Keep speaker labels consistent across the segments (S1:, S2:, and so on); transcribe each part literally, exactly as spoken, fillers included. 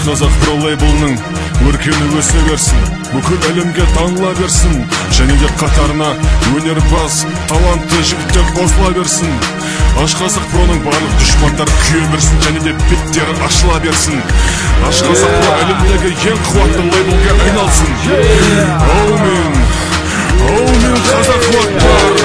S1: Ашқазақ Про лейблінің өркені өсе берсін, бүкіл әлемге таныла берсін, және де қатарына өнерпаз, талантты жігіттер қосыла берсін. Ашқазақ Проның барлық дұшпандар күйе берсін, және де беттері ашыла берсін. Ашқазақ Про әлемдегі ең қуатты лейблге айналсын. Аумин, аумин, қазақ уақпар.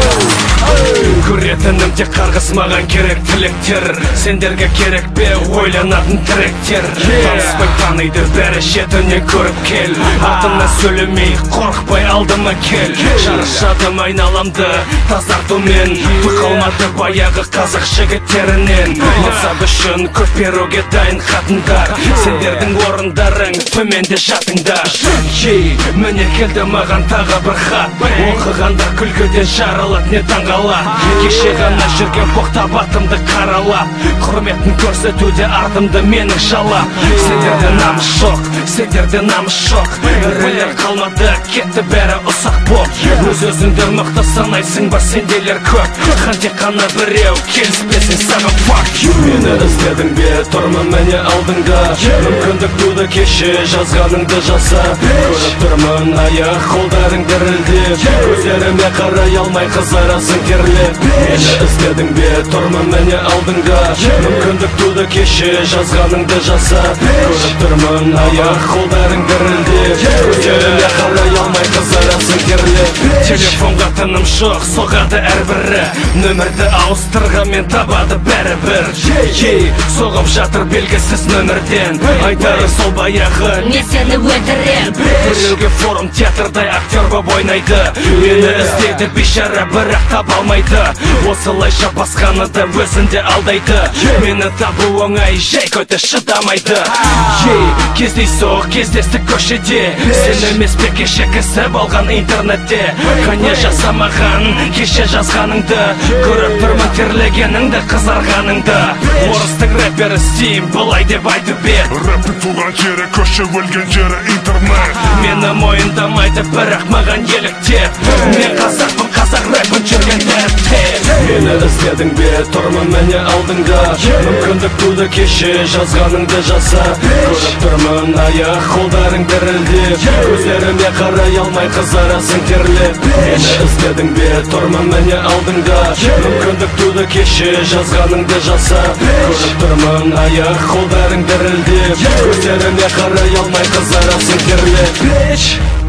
S2: Көретінім тек қарғыс, маған керек тілектер. Сендерге керек бе ойланатын тректер? Таныспай таниды бәрі, шетінен көріп кел. Атымнан сөйлемей, қорықпай алдыма кел. Жарышадым айналамды тазартумен, тұқалмады баяғы қазақ жігіттерінен. Мансап үшін көп беруге дайын қатындар, сендердің орындарың төменде жатыңдар. Ей, міне келді маған тағы бір хат, оқығанда күлкіден жарылат не таңғала. Кеше ғана жүрген боқтап атымды қаралап, құрметін көрсетуде артымды менің жалап. Сендерде намыс жоқ, сендерде намыс жоқ, ірілер қалмады, кетті бәрі ұсақ боп. Өз өзіңді мықты санайсың ба, сенделер көп, хан тек қана біреу, келіспесің саған fuck you. Мені іздедің бе, тұрмын міне алдыңда, мүмкіндік туды кеше жазғаныңды жаса. Көріп тұрмын аяқ қолдарың дірілдеп, көздеріме қарай алмай қызарасың терлеп. Мені іздедің бе, тұрмын міне алдыңда, мүмкіндік туды кеше жазғаныңды жаса. Көріп тұрмын аяқ қолдарың дірілдеп, көздеріме қарай алмай қызарасың терлеп. Телефонға тыным жоқ, соғады әрбірі, нөмірді ауыстырғанмен табады бәрібір. Ей, соғып жатыр белгісіз нөмірден, айтары сол баяғы
S3: не сені өлтірем.
S2: Біреуге форум театрдай актер боп ойнайды, мені іздейді бейшара бірақ таба алмайды. Осылайша басқаны да өзінде алдайды, мені табу оңай, жай көте шыдамайды. Ей, кездейсоқ кездестік көшеде, сен емес пе кеше кісі болған интернетте. Қане жасамаған кеше жазғаныңды, көріп тұрмын терлегеніңді, қызарғаныңды. Орыстың рэпері Стим былай деп айтып бет:
S1: рэпі туған жері, көше өлген жері интернет.
S2: Мені мойындамайды бірақ маған еліктеп, мен қазақпын, қазақ рэпін жүрген дәріптеп. Мені іздедің бе, тұрмын міне алдыңда, мүмкіндік туды кеше жазғаныңды жаса. Көріп тұрмын аяқ қолдарың дірілдеп, көздеріме қарай алмай қызарасың терлеп. Мені іздедің бе, тұрмын міне алдыңда, мүмкіндік туды кеше жазғаныңды жаса. Көріп тұрмын аяқ қолдарың дірілдеп, көздеріме қарай алмай қызарасың терлеп.